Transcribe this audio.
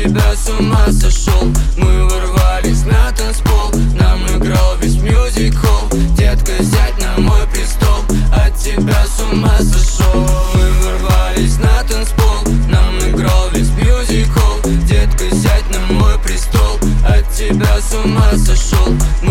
тебя с ума сошел. Мы ворвались на танцпол, нам играл весь мюзик-холл. Детка, сядь на мой престол, от тебя с ума сошел. Мы ворвались на танцпол, нам играл весь мюзик-холл. Детка, сядь на мой престол, от тебя с ума сошел.